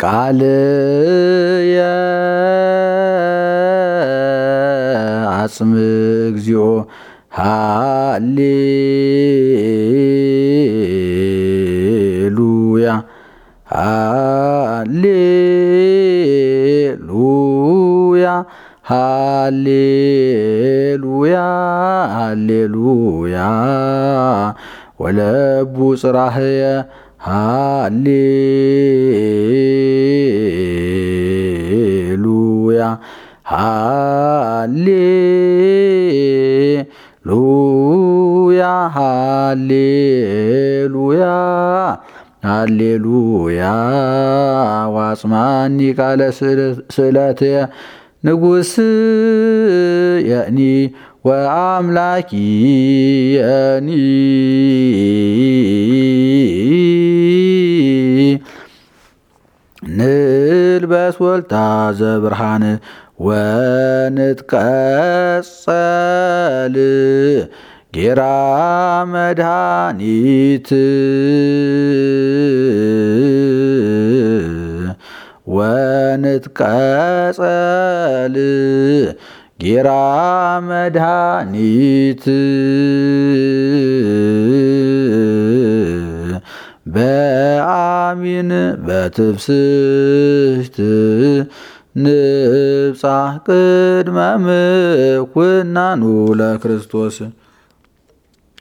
ቃልየ አጽም እግዚኦ ሃሌሉያ ሃሌሉያ ሃሌሉያ ሃሌሉያ ወለቡ ጽራህየ ሃሌሉያ ሃሌሉያ ሃሌሉያ ሃሌሉያ ዋጽማኒ ቃለ ስእለትየ ንጉሥየኒ ወአምላኪየኒ ንልበስ ወልታ ዘብርሃን ወንትቀጸል ጌራ መድኃኒት ወንትቀጸል ጌራ መድኃኒት በአሚን በትፍስሕት ንብጻሕ ቅድመ ምኵናኑ ለክርስቶስ